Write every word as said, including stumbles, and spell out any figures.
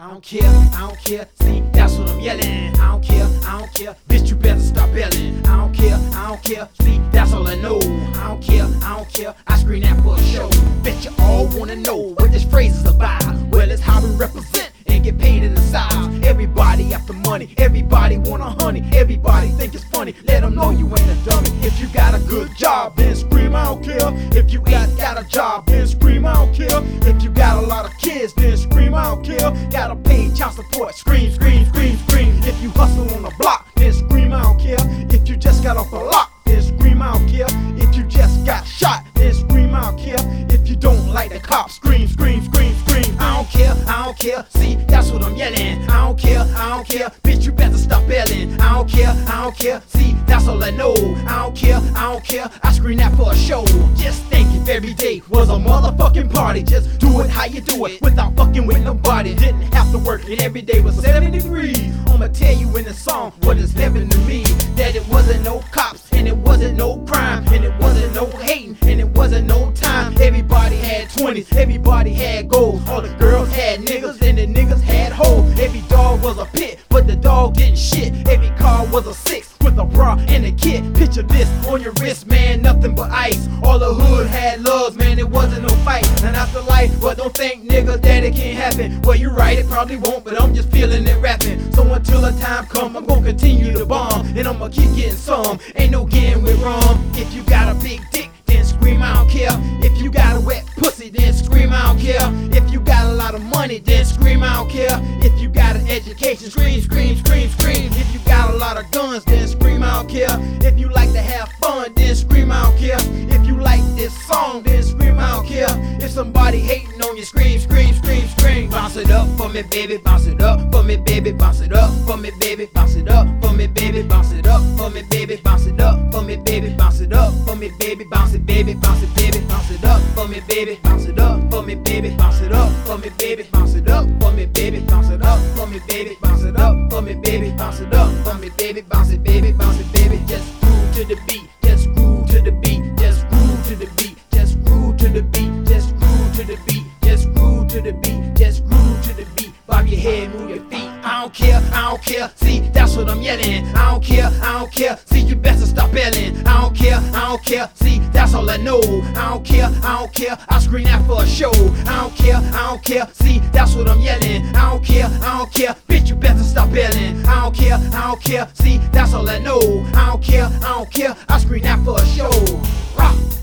I don't care, I don't care, see, that's what I'm yelling. I don't care, I don't care, bitch, you better stop yelling. I don't care, I don't care, see, that's all I know. I don't care, I don't care, I scream that for a show. Bet you all wanna know what this phrase is about. Well, it's how we represent and get paid in the South. Everybody after money, everybody want a honey, everybody think it's funny. Let them know you ain't a dummy. If you got a good job, then scream, I don't care. If you ain't got a job, then scream, I don't care. If you got a lot of kids, then scream, I don't care. Gotta pay child support, scream, scream, scream, scream. If you hustle on the block, then scream, I don't care. If you just got off the lock, then scream, I don't care. If you just got shot, then scream, I don't care. If you don't like the cops, scream, scream, scream, scream. I don't care, I don't care, see, that's what I'm yelling. I don't care, I don't care, bitch, you better stop yelling. I don't care, I don't care, see, that's all I know. I don't care, I don't care, I scream that for a show. Just think if every day was a motherfucking party. Just do it how you do it, without fucking with nobody. Didn't have to work and every day was seventy degrees. I'ma tell you in the song what is heaven to me. That it wasn't no cops, and it wasn't no crime, and it wasn't no hating, and it wasn't no time. Everybody had twenties, everybody had goals. All the girls had niggas, and the niggas had hoes. Every dog was a pit, but the dog didn't shit. Every car was a six with a bra and a kit. Picture this on your wrist, man, nothing but ice. All the hood had loves, man, it wasn't no fight. And after life, but don't think niggas that it can't happen. Well, you're right, it probably won't, but I'm just feeling it rapping. So until the time come, I'm gonna continue to bomb, and I'ma keep getting some. Ain't no getting with rum. If you got a big dick, then scream, I don't care. If you got a wet pussy, then scream, I don't care. If you got a lot of money, then scream, I don't care. If you got an education, scream, scream, scream, scream. If you got a lot of guns, then scream, I don't care. If you like to have fun, then scream, I don't care. If you like this song, then scream, I don't care. If somebody hating on you, scream, scream, scream, scream. Bounce it up for me, baby, bounce it up for me, baby, bounce it up for me, baby, bounce it up for me, baby, bounce it up for me, baby, bounce it up for me, baby, bounce it up for me, baby, bounce it, baby, bounce it, baby, bounce it up for me, baby, bounce it up for me, baby, bounce it up for me, baby, bounce it up for me, baby, bounce it up for me, baby, bounce it up for me, baby, bounce it up for me, baby, bounce it, baby, bounce it, baby. Just groove to the beat, just groove to the beat, just groove to the beat, just groove to the beat, just groove to the beat, just groove to the beat, just groove to the beat. Bob your head, move your feet. I don't care, I don't care, see, that's what I'm yelling. I don't care, I don't care, see, you better stop yelling. I don't care, I don't care, see, that's all I know. I don't care, I don't care, I scream that for a show. I don't care, I don't care, see, that's what I'm yelling. I don't care, I don't care, bitch, you better stop yelling. I don't care, I don't care, see, that's all I know. I don't care, I don't care, I scream that for a show. Rock.